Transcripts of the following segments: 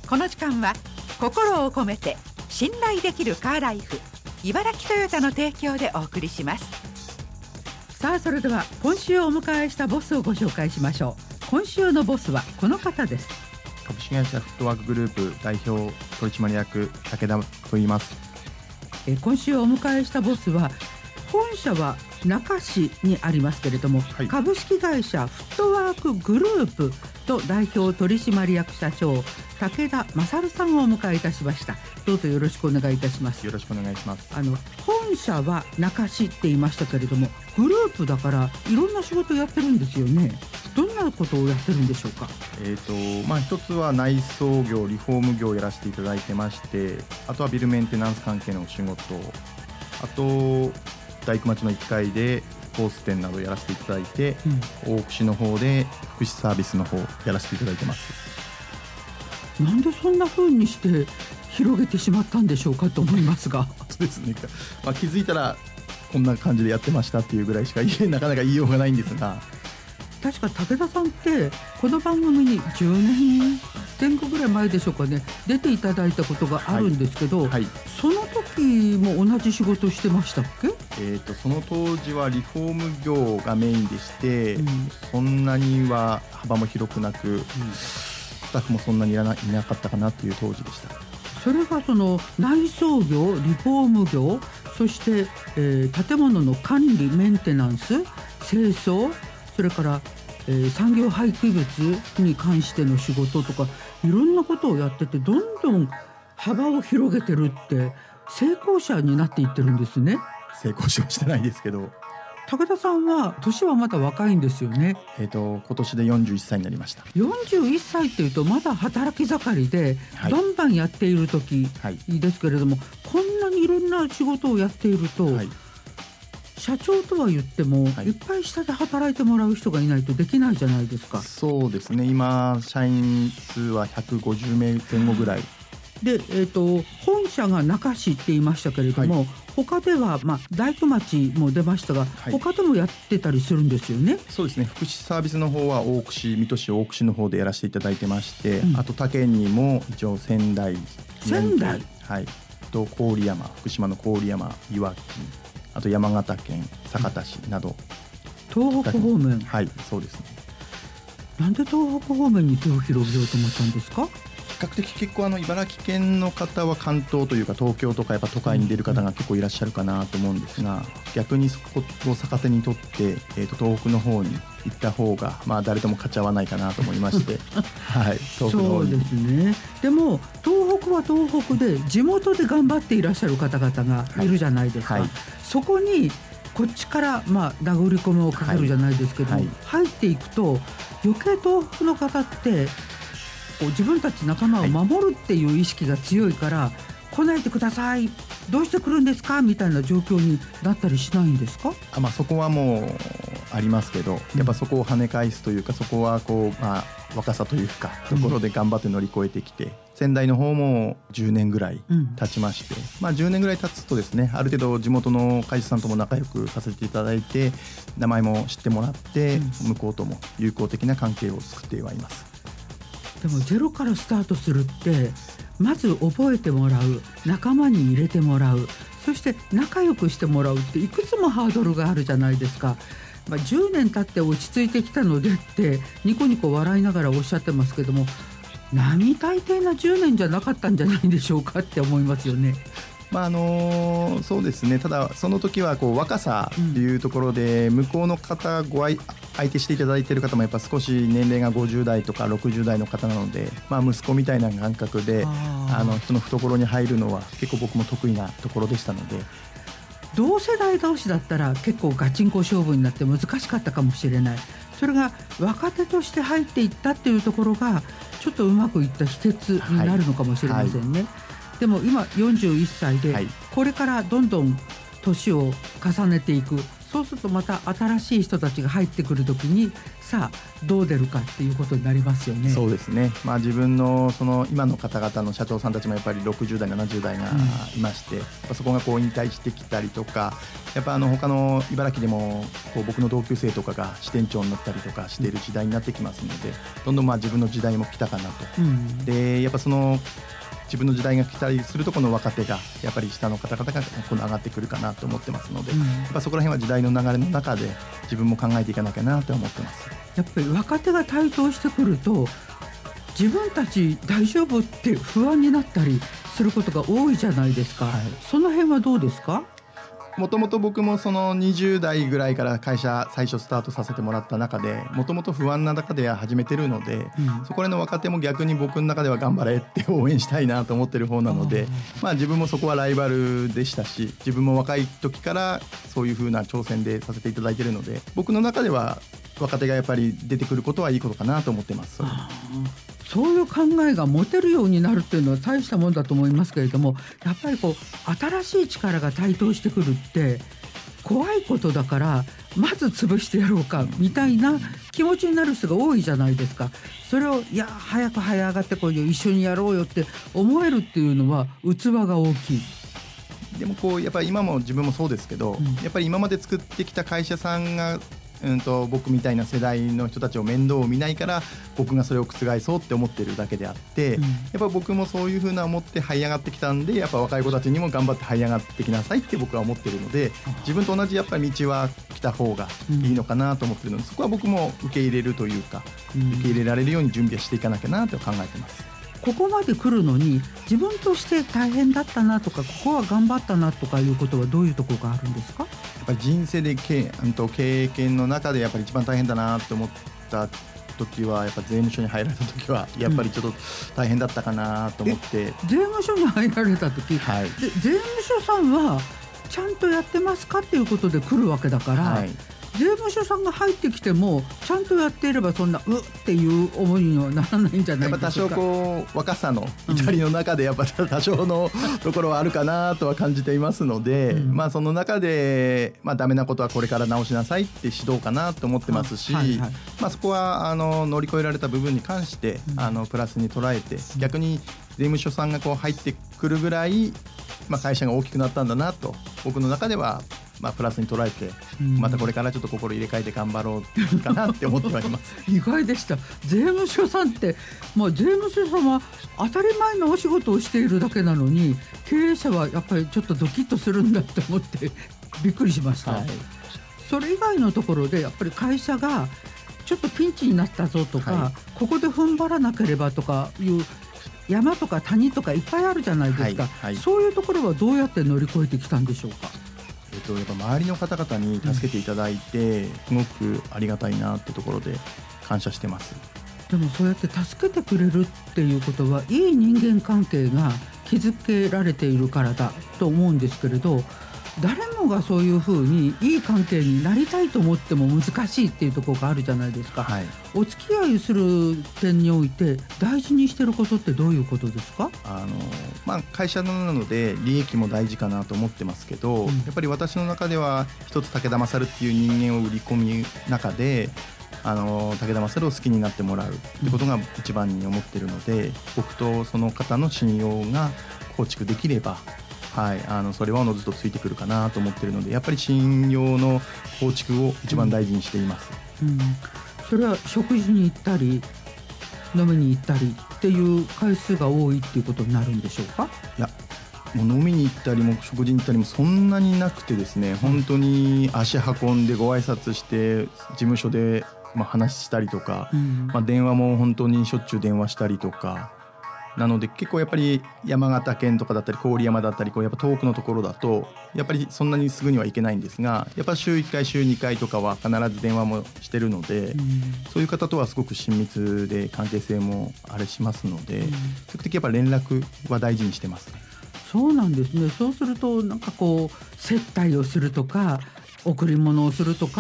この時間は心を込めて信頼できるカーライフ茨城トヨタの提供でお送りします。さあ、それでは今週お迎えしたボスをご紹介しましょう。今週のボスはこの方です。 株式会社フットワークグループ代表取締役武田と言います。 今週お迎えしたボスは本社は那珂市にありますけれども、はい、株式会社フットワークグループと代表取締役社長武田勝さんをお迎えいたしました。どうぞよろしくお願いいたします。 よろしくお願いします。 本社は那珂市って言いましたけれども、グループだからいろんな仕事やってるんですよね。どんなことをやってるんでしょうか。 一つは内装業リフォーム業をやらせていただいてまして、あとはビルメンテナンス関係のお仕事、あと大工町の1階でコース店などやらせていただいて、大串の方で福祉サービスの方やらせていただいてます。 なんでそんな風にして広げてしまったんでしょうかと思いますがそうですね、気づいたらこんな感じでやってましたっていうぐらいしかなかなか言いようがないんですが、 確か武田さんってこの番組に10年前後ぐらい前でしょうかね、出ていただいたことがあるんですけど、その時も同じ仕事してましたっけ。 その当時はリフォーム業がメインでして、そんなには幅も広くなく、スタッフもそんなにいなかったかなという当時でした。 それがその内装業リフォーム業、そして、建物の管理メンテナンス清掃、それから、産業廃棄物に関しての仕事とかいろんなことをやってて、どんどん幅を広げてるって成功者になっていってるんですね。 成功しはしてないですけど、 武田さんは年はまだ若いんですよね。 今年で41歳になりました。 41歳っていうとまだ働き盛りで、バンバンやっている時ですけれども、こんなにいろんな仕事をやっていると、社長とは言っても、いっぱい下で働いてもらう人がいないとできないじゃないですか。 そうですね、今社員数は150名前後ぐらいで、本社が那珂市って言いましたけれども、他では、大工町も出ましたが、他でもやってたりするんですよね。 そうですね、福祉サービスの方は大串、水戸市大串の方でやらせていただいてまして、あと他県にも一応仙台、と郡山、福島の郡山、いわき、あと山形県酒田市など、 東北方面。 そうですね。 なんで東北方面に手を広げようと思ったんですか。 比較的結構茨城県の方は関東というか東京とかやっぱ都会に出る方が結構いらっしゃるかなと思うんですが、逆にそこを逆手にとって、東北の方に行った方が、誰とも勝ち合わないかなと思いまして東北の方に。そうですね。 でも東北は東北で地元で頑張っていらっしゃる方々がいるじゃないですか。そこにこっちから殴り込みをかけるじゃないですけど、入っていくと余計東北の方って自分たち仲間を守るっていう意識が強いから、来ないでください、どうして来るんですかみたいな状況になったりしないんですか。 そこはもうありますけど、やっぱそこを跳ね返すというか、そこは若さというかところで頑張って乗り越えてきて、仙台の方も10年ぐらい経ちまして、10年ぐらい経つとですね、ある程度地元の会社さんとも仲良くさせていただいて、名前も知ってもらって、向こうとも友好的な関係を作ってはいます。 でもゼロからスタートするって、まず覚えてもらう、仲間に入れてもらう、そして仲良くしてもらうっていくつもハードルがあるじゃないですか。10年経って落ち着いてきたのでってニコニコ笑いながらおっしゃってますけども、並大抵な10年じゃなかったんじゃないでしょうかって思いますよね。 そうですね。ただその時は若さというところで、向こうの方相手していただいている方もやっぱ少し年齢が50代とか60代の方なので、息子みたいな感覚で人の懐に入るのは結構僕も得意なところでしたので、 同世代同士だったら結構ガチンコ勝負になって難しかったかもしれない。それが若手として入っていったっていうところがちょっとうまくいった秘訣になるのかもしれませんね。でも今41歳で、これからどんどん年を重ねていく。そうするとまた新しい人たちが入ってくるときにさあどう出るかっていうことになりますよね。 そうですね、自分のその今の方々の社長さんたちもやっぱり60代70代がいまして、そこがこう引退してきたりとか、やっぱ他の茨城でもこう僕の同級生とかが支店長になったりとかしている時代になってきますので、どんどん自分の時代も来たかなと、でやっぱその自分の時代が来たりすると、この若手がやっぱり下の方々がこの上がってくるかなと思ってますので、やっぱそこら辺は時代の流れの中で自分も考えていかなきゃなと思ってます。 やっぱり若手が台頭してくると、自分たち大丈夫って不安になったりすることが多いじゃないですか、その辺はどうですか？ もともと僕もその20代ぐらいから会社最初スタートさせてもらった中で、もともと不安な中で始めてるので、そこらの若手も逆に僕の中では頑張れって応援したいなと思ってる方なので、自分もそこはライバルでしたし、自分も若い時からそういう風な挑戦でさせていただいているので、僕の中では若手がやっぱり出てくることはいいことかなと思ってます。 そういう考えが持てるようになるっていうのは大したもんだと思いますけれども、やっぱりこう新しい力が台頭してくるって怖いことだから、まず潰してやろうかみたいな気持ちになる人が多いじゃないですか。それを早く這い上がってこいよ、一緒にやろうよって思えるっていうのは器が大きい。 でもこうやっぱり今も自分もそうですけど、やっぱり今まで作ってきた会社さんが僕みたいな世代の人たちを面倒を見ないから、僕がそれを覆そうって思ってるだけであって、やっぱ僕もそういう風な思って這い上がってきたんで、やっぱ若い子たちにも頑張って這い上がってきなさいって僕は思ってるので、自分と同じやっぱり道は来た方がいいのかなと思ってるので、そこは僕も受け入れるというか、受け入れられるように準備はしていかなきゃなと考えてます。 ここまで来るのに自分として大変だったなとか、ここは頑張ったなとかいうことはどういうところがあるんですか？ やっぱり人生で経験の中でやっぱり一番大変だなと思った時は、やっぱ税務署に入られた時はやっぱりちょっと大変だったかなと思って、 税務署に入られた時、で税務署さんはちゃんとやってますかっていうことで来るわけだから、税務署さんが入ってきてもちゃんとやっていればそんなっていう思いにはならないんじゃないですか。 やっぱ多少こう若さの至りの中でやっぱ多少のところはあるかなとは感じていますので、その中でダメなことはこれから直しなさいって指導かなと思ってますし、そこは乗り越えられた部分に関してプラスに捉えて、逆に税務署さんがこう入ってくるぐらい会社が大きくなったんだなと僕の中ではプラスに捉えて、またこれからちょっと心入れ替えて頑張ろうかなって思ってはいます意外でした。税務署さんって税務署さんは当たり前のお仕事をしているだけなのに、経営者はやっぱりちょっとドキッとするんだって思ってびっくりしました、それ以外のところでやっぱり会社がちょっとピンチになったぞとか、ここで踏ん張らなければとかいう山とか谷とかいっぱいあるじゃないですか、そういうところはどうやって乗り越えてきたんでしょうか？ やっぱ周りの方々に助けていただいて、すごくありがたいなってところで感謝してます。 でもそうやって助けてくれるっていうことは、いい人間関係が築けられているからだと思うんですけれど、誰もがそういうふうにいい関係になりたいと思っても難しいっていうところがあるじゃないですか、お付き合いする点において大事にしてることってどういうことですか？ 会社なので利益も大事かなと思ってますけど、やっぱり私の中では一つ武田勝っていう人間を売り込む中で、武田勝を好きになってもらうってことが一番に思ってるので、僕とその方の信用が構築できれば、それはおのずとついてくるかなと思ってるので、やっぱり信用の構築を一番大事にしています、 それは食事に行ったり飲みに行ったりっていう回数が多いっていうことになるんでしょうか？ いや、もう飲みに行ったりも食事に行ったりもそんなになくてですね、本当に足運んでご挨拶して事務所で話したりとか、電話も本当にしょっちゅう電話したりとかなので、結構やっぱり山形県とかだったり郡山だったりやっぱ遠くのところだとやっぱりそんなにすぐには行けないんですが、やっぱ週1回週2回とかは必ず電話もしてるので、そういう方とはすごく親密で関係性もあれしますので、比較的やっぱ連絡は大事にしてます。 そうなんですね。そうすると接待をするとか贈り物をするとかっ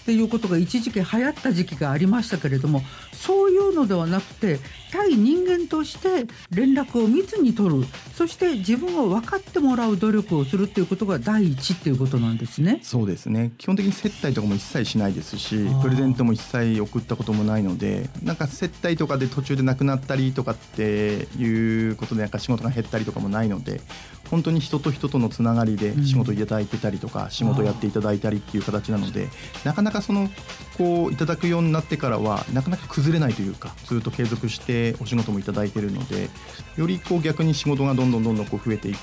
っていうことが一時期流行った時期がありましたけれども、そういうのではなくて対人間として連絡を密に取る、そして自分を分かってもらう努力をするっていうことが第一っていうことなんですね。 そうですね。基本的に接待とかも一切しないですし、プレゼントも一切送ったこともないので、なんか接待とかで途中でなくなったりとかっていうことでなんか仕事が減ったりとかもないので、本当に人と人とのつながりで仕事いただいてたりとか、仕事やっていただいたりっていう形なので、なかなかそのこういただくようになってからはなかなか崩れないというか、ずっと継続してお仕事もいただいているので、よりこう逆に仕事がどんどんこう増えていって、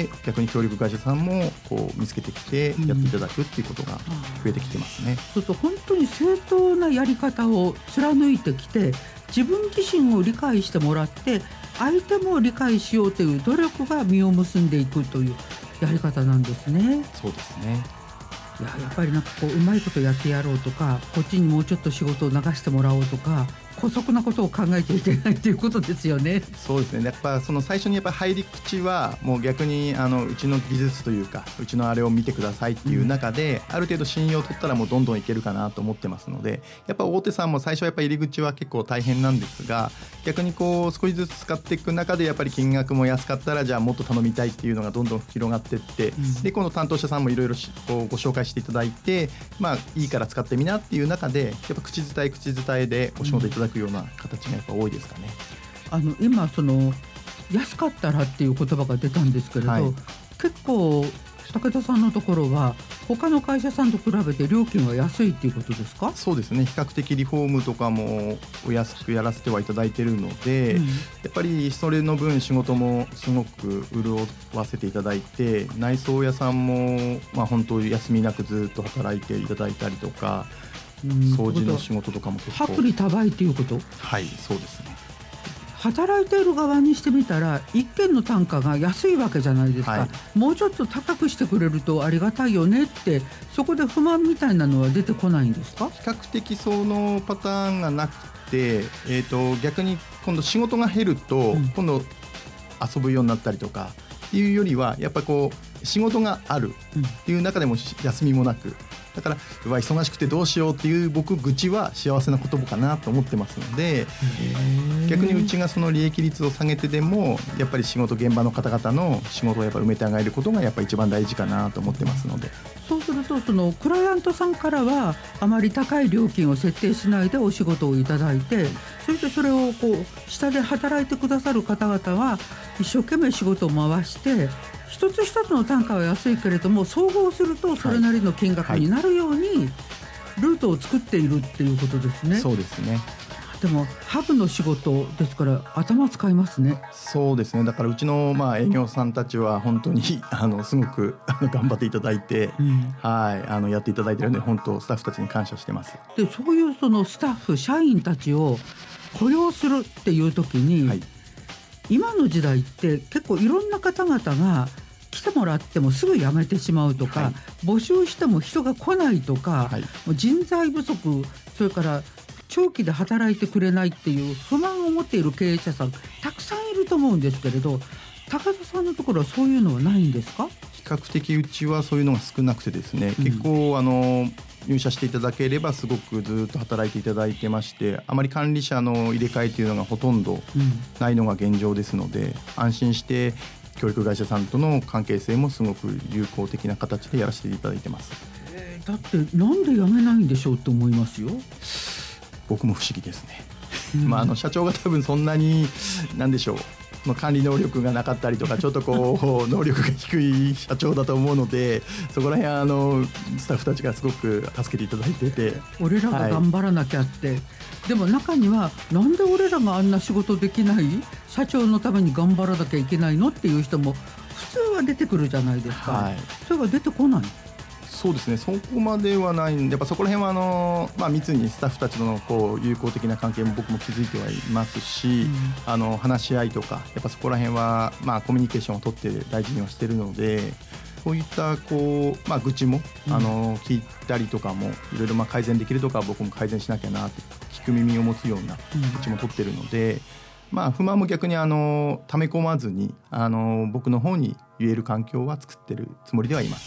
逆に協力会社さんもこう見つけてきてやっていただくっていうことが増えてきてますね。 そうすると本当に正当なやり方を貫いてきて、自分自身を理解してもらって相手も理解しようという努力が実を結んでいくというやり方なんですね。 そうですね。 やっぱりなんかこううまいことやってやろうとか、こっちにもうちょっと仕事を流してもらおうとか、姑息なことを考えていけないということですよね。 そうですね。やっぱその最初にやっぱ入り口はもう逆にうちの技術というか、うちのあれを見てくださいっていう中で、ある程度信用を取ったらもうどんどんいけるかなと思ってますので、やっぱ大手さんも最初はやっぱ入り口は結構大変なんですが、逆にこう少しずつ使っていく中でやっぱり金額も安かったらじゃあもっと頼みたいっていうのがどんどん広がっていって、でこの担当者さんもいろいろご紹介していただいて、まあいいから使ってみなっていう中で、やっぱ口伝えでお仕事いただくような形がやっぱ多いですかね。 今その安かったらっていう言葉が出たんですけれど、結構武田さんのところは他の会社さんと比べて料金は安いっていうことですか？ そうですね。比較的リフォームとかもお安くやらせてはいただいているので、やっぱりそれの分仕事もすごく潤わせていただいて、内装屋さんも本当休みなくずっと働いていただいたりとか、掃除の仕事とかも結構薄利多売っていうこと？ はい、そうですね。 働いている側にしてみたら一件の単価が安いわけじゃないですか、もうちょっと高くしてくれるとありがたいよねって、そこで不満みたいなのは出てこないんですか？ 比較的そのパターンがなくて、逆に今度仕事が減ると、今度遊ぶようになったりとかっていうよりは、やっぱこう仕事があるっていう中でも休みもなく、だから忙しくてどうしようっていう僕愚痴は幸せな言葉かなと思ってますので、逆にうちがその利益率を下げてでもやっぱり仕事、現場の方々の仕事をやっぱ埋めてあげることがやっぱり一番大事かなと思ってますので。 そうするとそのクライアントさんからはあまり高い料金を設定しないでお仕事をいただいて、そしてそれをこう下で働いてくださる方々は一生懸命仕事を回して、一つ一つの単価は安いけれども総合するとそれなりの金額になるようにルートを作っているっていうことですね。 そうですね。 でもハブの仕事ですから頭使いますね。 そうですね。だからうちの営業さんたちは本当にすごく頑張っていただいて、やっていただいているので、本当スタッフたちに感謝してます。 でそういうそのスタッフ社員たちを雇用するっていう時に、今の時代って結構いろんな方々が来てもらってもすぐ辞めてしまうとか、募集しても人が来ないとか、もう人材不足、それから長期で働いてくれないっていう不満を持っている経営者さんたくさんいると思うんですけれど、高田さんのところはそういうのはないんですか？ 比較的うちはそういうのが少なくてですね、結構入社していただければすごくずっと働いていただいてまして、あまり管理者の入れ替えというのがほとんどないのが現状ですので、安心して教育会社さんとの関係性もすごく友好的な形でやらせていただいてます。 だってなんで辞めないんでしょうって思いますよ。 僕も不思議ですね。社長が多分そんなに何でしょう、管理能力がなかったりとか、ちょっとこう能力が低い社長だと思うので、そこら辺スタッフたちがすごく助けていただいてて、 俺らが頑張らなきゃって、でも中にはなんで俺らがあんな仕事できない、社長のために頑張らなきゃいけないのっていう人も普通は出てくるじゃないですか、それが出てこない。 そうですね、そこまではないんで、やっぱそこら辺は密にスタッフたちの友好的な関係も僕も築いてはいますし、話し合いとかやっぱそこら辺はコミュニケーションを取って大事にはしてるので、そういった愚痴も聞いたりとかもいろいろ改善できるとか、僕も改善しなきゃなって聞く耳を持つような愚痴も取ってるので、不満も逆に溜め込まずに僕の方に言える環境は作ってるつもりではいます。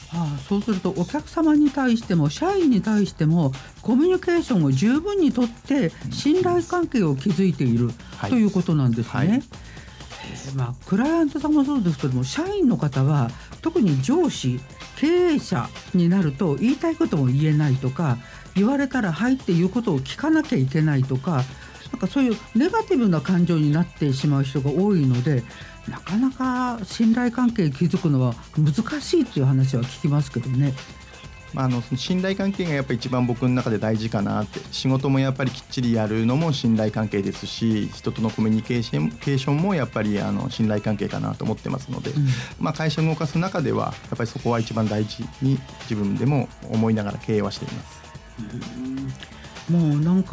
そうするとお客様に対しても社員に対してもコミュニケーションを十分にとって信頼関係を築いている、ということなんですね。クライアントさんもそうですけども、社員の方は特に上司経営者になると言いたいことも言えないとか、言われたらはいっていうことを聞かなきゃいけないとか、そういうネガティブな感情になってしまう人が多いので、なかなか信頼関係築くのは難しいっていう話は聞きますけどね。 その信頼関係がやっぱり一番僕の中で大事かなって。仕事もやっぱりきっちりやるのも信頼関係ですし、人とのコミュニケーションもやっぱり信頼関係かなと思ってますので、会社を動かす中ではやっぱりそこは一番大事に自分でも思いながら経営はしています。 もうなんか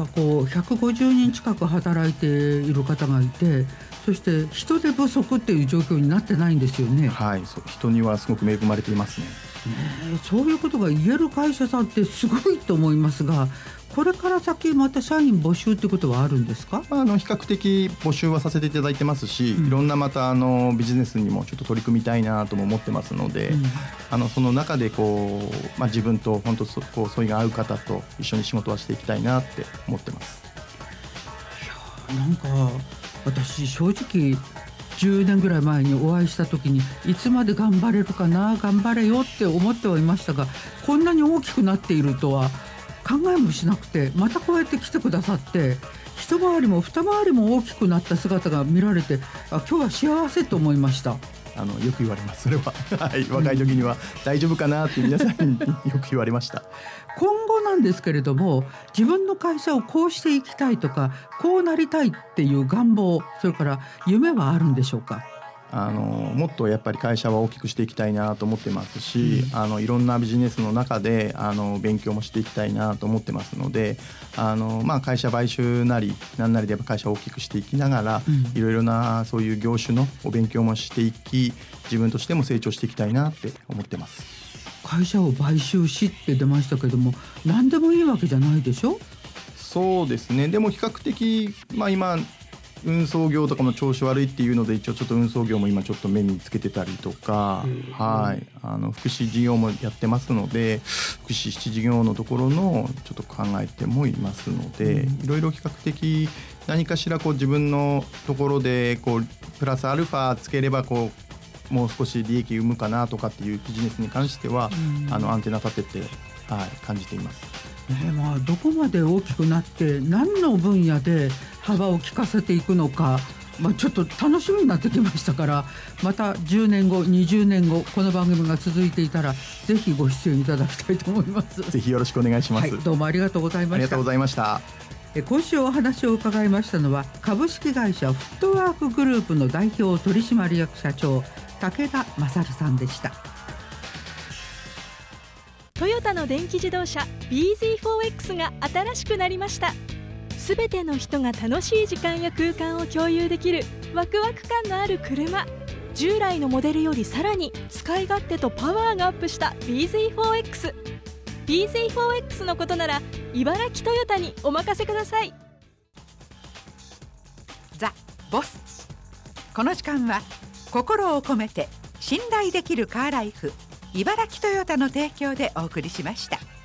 150人近く働いている方がいて、そして人手不足っていう状況になってないんですよね。 人にはすごく恵まれていますね。 そういうことが言える会社さんってすごいと思いますが、これから先また社員募集ってことはあるんですか？ 比較的募集はさせていただいてますし、いろんなまたビジネスにもちょっと取り組みたいなとも思ってますので、その中で自分と本当相違が合う方と一緒に仕事はしていきたいなって思ってます。 なんか私正直10年ぐらい前にお会いした時に、いつまで頑張れるかな、頑張れよって思ってはいましたが、こんなに大きくなっているとは考えもしなくて、またこうやって来てくださって、一回りも二回りも大きくなった姿が見られて、今日は幸せと思いました。 よく言われます。それは若い時には大丈夫かなって皆さんによく言われました。 今後なんですけれども、自分の会社をこうしていきたいとか、こうなりたいっていう願望、それから夢はあるんでしょうか？ もっとやっぱり会社は大きくしていきたいなと思ってますし、いろんなビジネスの中で勉強もしていきたいなと思ってますので、会社買収なりなんなりでやっぱ会社を大きくしていきながら、いろいろなそういう業種のお勉強もしていき、自分としても成長していきたいなって思ってます。 会社を買収しって出ましたけども、何でもいいわけじゃないでしょ？ そうですね。でも比較的、今運送業とかも調子悪いっていうので、一応ちょっと運送業も今ちょっと目につけてたりとか、福祉事業もやってますので、福祉事業のところのちょっと考えてもいますので、いろいろ比較的何かしら自分のところでプラスアルファつければもう少し利益生むかなとかっていうビジネスに関しては、アンテナ立てて、感じています。 どこまで大きくなって何の分野で幅を利かせていくのか、ちょっと楽しみになってきましたから、また10年後20年後この番組が続いていたら、ぜひご出演いただきたいと思います。 ぜひよろしくお願いします。 どうもありがとうございました。 ありがとうございました。 今週お話を伺いましたのは、株式会社フットワークグループの代表取締役社長、武田勝さんでした。 トヨタの電気自動車 bZ4X が新しくなりました。すべての人が楽しい時間や空間を共有できるワクワク感のある車。従来のモデルよりさらに使い勝手とパワーがアップした bZ4X。 bZ4X のことなら茨城トヨタにお任せください。 ザ・ボス。この時間は心を込めて信頼できるカーライフ茨城トヨタの提供でお送りしました。